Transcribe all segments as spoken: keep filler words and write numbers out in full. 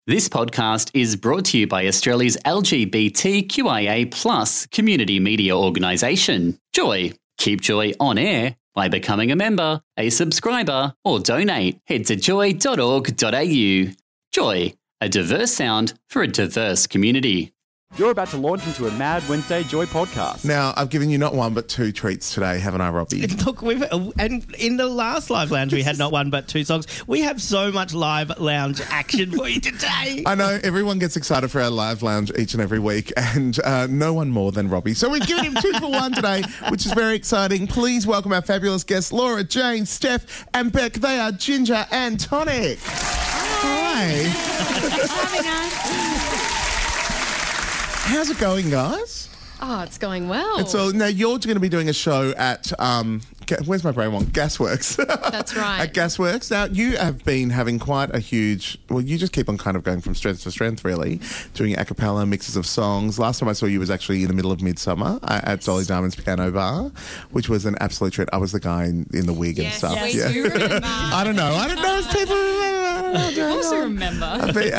This podcast is brought to you by Australia's L G B T Q I A plus community media organisation, Joy. Keep Joy on air by becoming a member, a subscriber, or donate. Head to joy dot org dot a u. Joy, a diverse sound for a diverse community. You're about to launch into a Mad Wednesday Joy podcast. Now, I've given you not one but two treats today, haven't I, Robbie? Look, we've and in the last Live Lounge, we had not one but two songs. We have so much Live Lounge action for you today. I know everyone gets excited for our Live Lounge each and every week, and uh, no one more than Robbie. So we've given him two for one today, which is very exciting. Please welcome our fabulous guests, Laura, Jane, Steph, and Beck. They are Ginger and Tonic. Hi. Hi. How's it going, guys? Oh, it's going well. It's all, now, you're going to be doing a show at, um, where's my brain one? Gasworks. That's right. At Gasworks. Now, you have been having quite a huge, well, you just keep on kind of going from strength to strength, really, doing a cappella mixes of songs. Last time I saw you was actually in the middle of Midsummer at yes. Dolly Diamond's Piano Bar, which was an absolute treat. I was the guy in, in the wig yes, and stuff. Yes, yeah. we do remember. I don't know. I don't know if people remember. I also remember.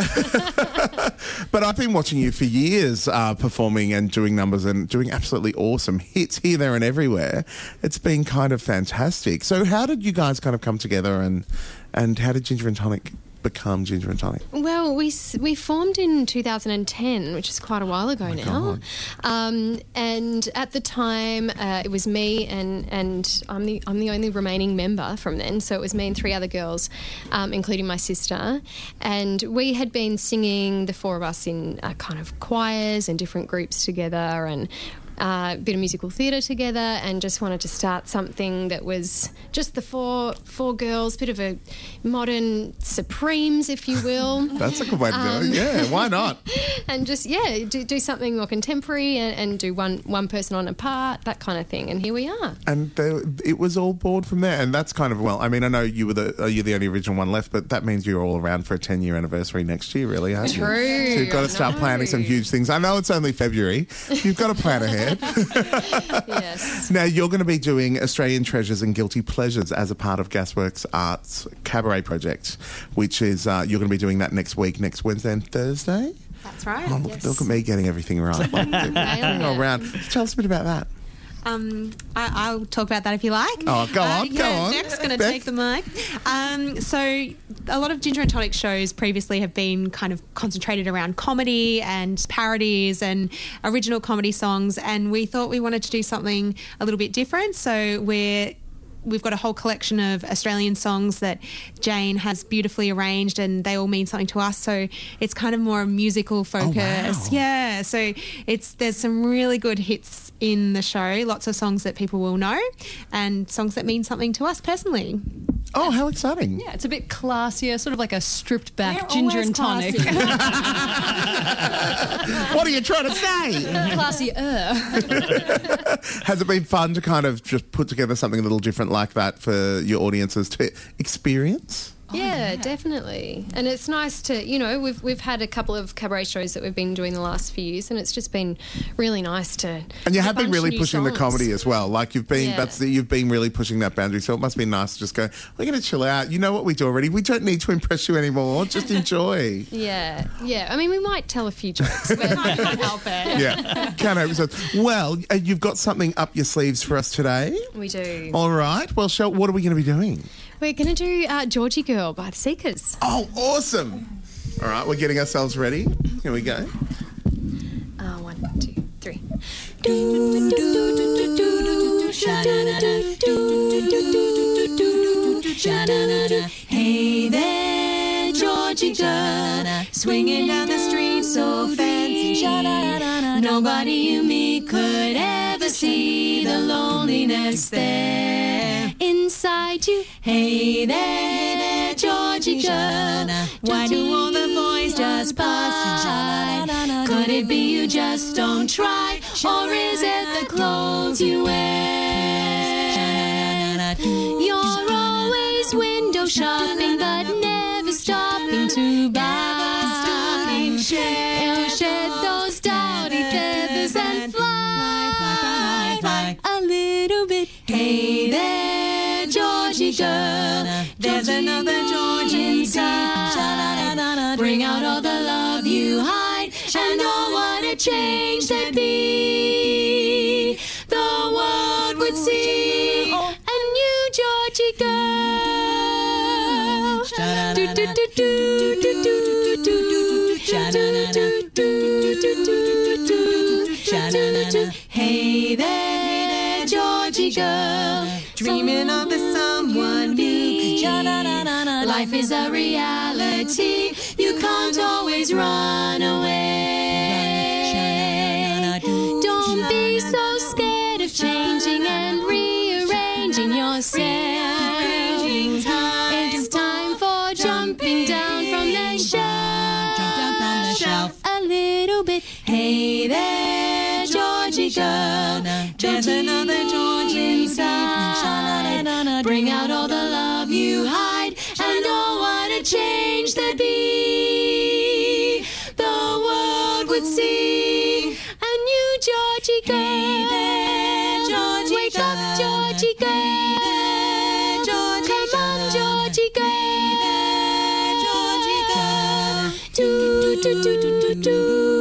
But I've been watching you for years uh, performing and doing numbers and doing absolutely awesome hits here, there and everywhere. It's been kind of fantastic. So how did you guys kind of come together and, and how did Ginger and Tonic become Ginger and Tonic? Well, we we formed in two thousand ten, which is quite a while ago oh now. Um, and at the time, uh, it was me and and I'm the I'm the only remaining member from then. So it was me and three other girls, um, including my sister. And we had been singing, the four of us, in uh, kind of choirs and different groups together, and Uh, a bit of musical theatre together, and just wanted to start something that was just the four four girls, bit of a modern Supremes, if you will. That's a good way to um, do it. Yeah, why not? And just, yeah, do, do something more contemporary and, and do one one person on a part, that kind of thing. And here we are. And they, it was all born from there. And that's kind of, well, I mean, I know you were the uh, you're the only original one left, but that means you're all around for a ten-year anniversary next year, really, aren't you? True. So you've got to start planning some huge things. I know it's only February. You've got to plan ahead. Yes. Now, you're going to be doing Australian Treasures and Guilty Pleasures as a part of Gasworks Arts Cabaret Project, which is, uh, you're going to be doing that next week, next Wednesday and Thursday? That's right. Oh, look, yes. look at me getting everything right. All around. Tell us a bit about that. Um, I, I'll talk about that if you like. Oh, go on, uh, go yeah, on. Beck's going to Beck. take the mic. Um, so a lot of Ginger and Tonic shows previously have been kind of concentrated around comedy and parodies and original comedy songs, and we thought we wanted to do something a little bit different. So we're We've got a whole collection of Australian songs that Jane has beautifully arranged, and they all mean something to us. So it's kind of more musical focus. Oh, wow. Yeah. So it's there's some really good hits in the show. Lots of songs that people will know, and songs that mean something to us personally. Oh, how exciting. Yeah, it's a bit classier, sort of like a stripped back We're Ginger always and Tonic. What are you trying to say? Classier. Has it been fun to kind of just put together something a little different like that for your audiences to experience? Yeah, definitely. And it's nice to, you know, we've we've had a couple of cabaret shows that we've been doing the last few years, and it's just been really nice to. And you have a been bunch really of new pushing the songs. comedy as well. Like you've been, Yeah. that's the, you've been really pushing that boundary. So it must be nice to just go, we're going to chill out. You know what we do already. We don't need to impress you anymore. Just enjoy. Yeah, yeah. I mean, we might tell a few jokes, but I can't help it. Yeah. Can't episodes. Well, uh, you've got something up your sleeves for us today. We do. All right. Well, Shel, what are we going to be doing? We're going to do uh, Georgie Girl by the Seekers. Oh, awesome. All right. We're getting ourselves ready. Here we go. Uh, one, two, three. Hey there, Georgie girl, swinging down the street so fancy. Nobody you meet could ever see the loneliness there inside you. Hey there, there, Georgie girl, why do all the boys just pass you by? Could it be you just don't try, or is it the clothes you wear? You're always window shopping, but never stopping to buy. Stopping, share, shed those dowdy feathers and fly, fly, fly, fly a little bit. Hey there, Georgie girl, there's another George inside. Bring out all the love you hide, and oh, what a change there'd be. The world would see a new Georgie girl. Do, do, do, do, do, do, do, do. Hey there, Georgie girl, dreaming of the someone new. Life is a reality, you can't always run away. Don't be so scared of changing and rearranging yourself. It's time for jumping down from the shelf. Jump down from the shelf a little bit. Hey there, Georgie girl, there's another Georgie inside. Bring out all the love you hide, and oh, what a change there'd be. The world would see a new Georgie girl. Hey there, Georgie Wake girl. Up, Georgie girl. Hey there, Georgie Come girl. On, Georgie girl. Hey there, Georgie girl. Do, do, do, do, do, do.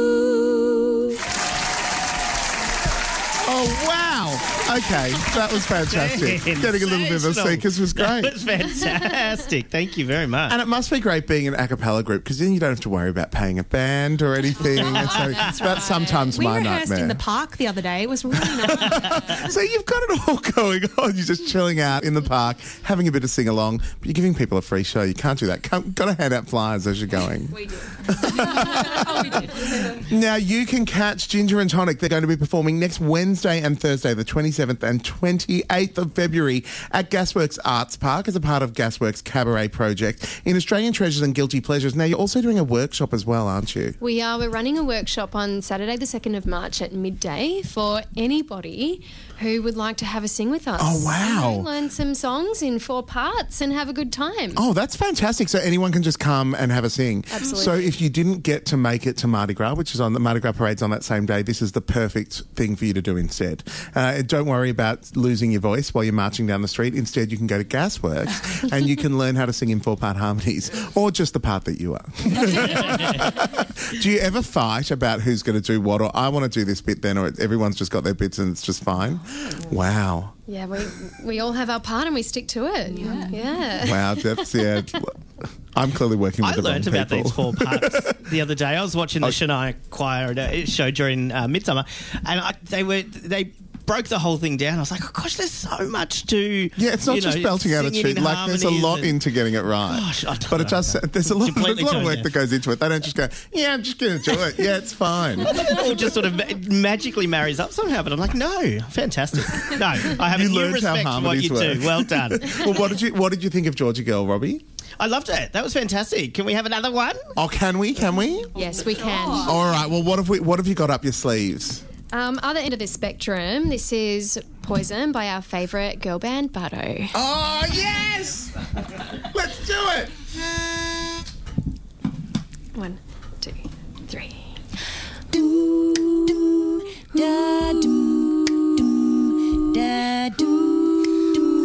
Oh, wow. Okay, that was fantastic. Getting a little bit of a seekers was great. That was fantastic. Thank you very much. And it must be great being an a cappella group because then you don't have to worry about paying a band or anything. And so that's, that's sometimes We my rehearsed nightmare. in the park the other day. It was really nice. So you've got it all going on. You're just chilling out in the park, having a bit of sing along, but you're giving people a free show. You can't do that. Can't, got to hand out flyers as you're going. We did. Oh, we did. Now you can catch Ginger and Tonic. They're going to be performing next Wednesday and Thursday, the twenty-seventh and twenty-eighth of February at Gasworks Arts Park as a part of Gasworks Cabaret project in Australian Treasures and Guilty Pleasures. Now you're also doing a workshop as well, aren't you? We are. We're running a workshop on Saturday, the second of March at midday for anybody who would like to have a sing with us. Oh, wow. You know, learn some songs in four parts and have a good time. Oh, that's fantastic. So anyone can just come and have a sing. Absolutely. So if you didn't get to make it to Mardi Gras, which is on the Mardi Gras parade's on that same day, this is the perfect thing for you to do instead. Uh, don't worry about losing your voice while you're marching down the street. Instead, you can go to Gasworks and you can learn how to sing in four-part harmonies or just the part that you are. Do you ever fight about who's going to do what, or I want to do this bit then, or everyone's just got their bits and it's just fine? Wow. Yeah, we we all have our part and we stick to it. Yeah. yeah. Wow, that's, yeah. I'm clearly working with I the wrong learned people. about these four parts the other day. I was watching the Shania Choir uh, show during uh, Midsummer, and I, they were they broke the whole thing down. I was like, oh gosh, there's so much to Yeah, it's not you just know, belting out a singing tune. in Like, there's a lot harmonies and- into getting it right. Gosh, I don't but it know. does. There's a lot, there's Completely a lot of tone work deaf. that goes into it. They don't just go, yeah, I'm just going to do it. Yeah, it's fine. It all just sort of ma- magically marries up somehow, but I'm like, no, fantastic. No, I have You a new learned how respect for what harmonies you work. do. Well done. Well, what did you what did you think of Georgie Girl, Robbie? I loved it. That was fantastic. Can we have another one? Oh, can we? Can we? Yes, we can. All right. Well, what have we? What have you got up your sleeves? Um, other end of the spectrum, this is Poison by our favourite girl band, Bardo. Oh yes! Let's do it. One, two, three. Do, do, da, do, do, da, do, do.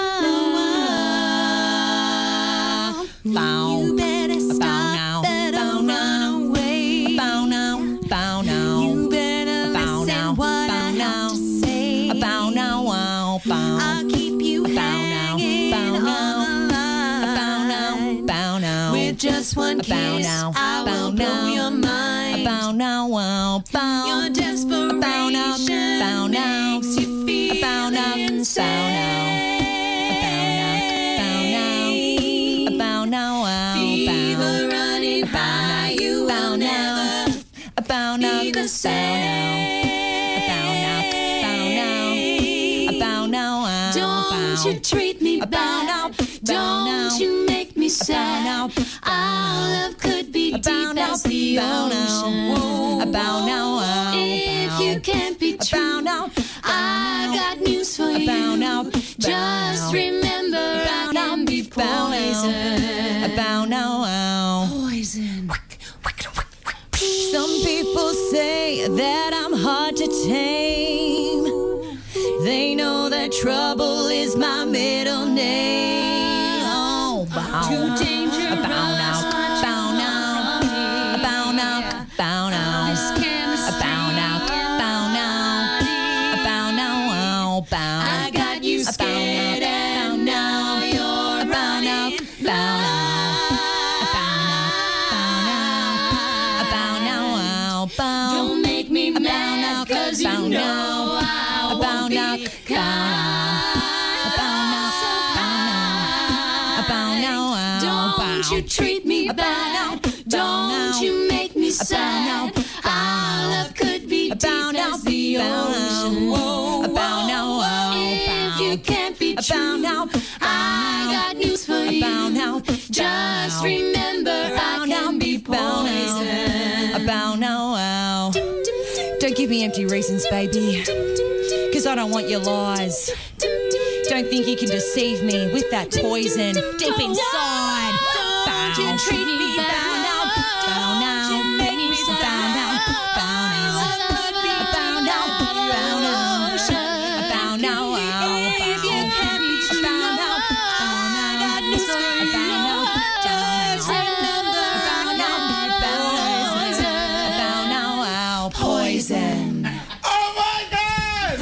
Ah, bow. You better stop, now, better bow run now. Away. Bow now, bow now. You better bow listen now, what bow I now. Have to say. Bow now, wow, bow. I'll keep you bow hanging now, bow now, on the line. Bow now, bow now. With just one kiss, bow now, I will bow blow now. Your mind. Bow now, wow, bow. Your desperation bow now, bow now. Makes you feel bow now, insane. Bow now, bow now, bow now, wow, fever bow. Running high, you bow will now. Never bow now, be the same. Bow now, bow now, bow now, wow, don't bow. You treat me bad. Bow now, don't now. You make me sad. Now, our love could be deep now, as the bow ocean. Now, bow now, wow, if bow. You can't be true, bow now, I got news for you. Bow now, bow just remember bow I can now, be poison. Bow now, wow. Poison. Some people say that I'm hard to tame. They know that trouble is my middle name. Oh, bow. Too dangerous. Bow now, bow now, bow 'cause you know I won't be kind. Don't you treat me bad. Don't you make me sad. Our love could be deep as the ocean. If you can't be true, I got news for you. Just remember I can be poison. About now, don't give me empty reasons, baby, because I don't want your lies. Don't think you can deceive me with that poison deep inside. Don't you treat me bad. Bow now, Don't you make me sad. bow now, bow now, bow now, bow now, bow now, If you can't be true, bow now, I got news for you. Just remember I can be poison. bow now, poison. Oh my God!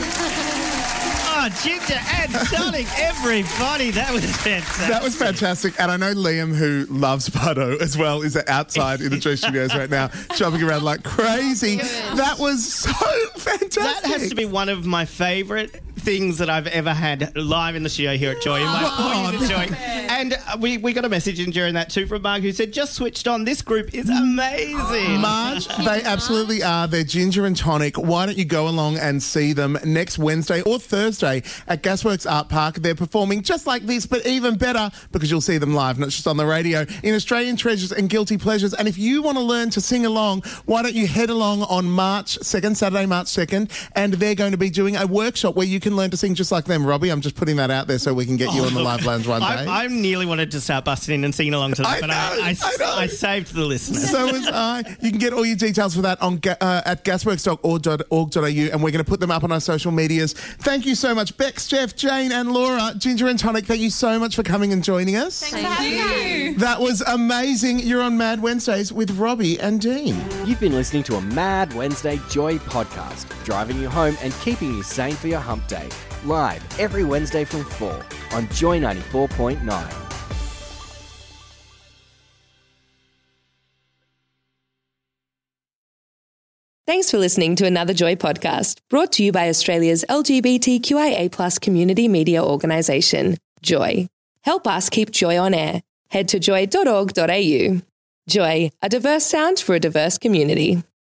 Oh, Ginger and Tonic, everybody. That was fantastic. That was fantastic. And I know Liam, who loves Pato as well, is outside in the Joy Studios right now, jumping around like crazy. That was so fantastic. That has to be one of my favourite things that I've ever had live in the studio here at Joy, in my Oh, four years at Joy. And uh, we, we got a message in during that too from Mark, who said, just switched on. This group is amazing. Marge, they absolutely are. They're Ginger and Tonic. Why don't you go along and see them next Wednesday or Thursday at Gasworks Art Park? They're performing just like this, but even better because you'll see them live, not just on the radio, in Australian Treasures and Guilty Pleasures. And if you want to learn to sing along, why don't you head along on March second, Saturday, March second, and they're going to be doing a workshop where you can learn to sing just like them. Robbie, I'm just putting that out there so we can get you Oh, on the look, Live Lounge one day. I, I nearly wanted to start busting in and singing along to that, I but know, I, I, I know. I saved the listeners. So was I. You can get all your details for that on ga- uh, at gasworks dot org dot a u, and we're going to put them up on our social medias. Thank you so much, Bex, Jeff, Jane, and Laura. Ginger and Tonic, thank you so much for coming and joining us. Thanks for having me. That was amazing. You're on Mad Wednesdays with Robbie and Dean. You've been listening to a Mad Wednesday Joy podcast, driving you home and keeping you sane for your hump day. Live every Wednesday from four on Joy ninety-four point nine. Thanks for listening to another Joy podcast, brought to you by Australia's L G B T Q I A plus community media organisation, Joy. Help us keep Joy on air. Head to joy dot org dot a u. Joy, a diverse sound for a diverse community.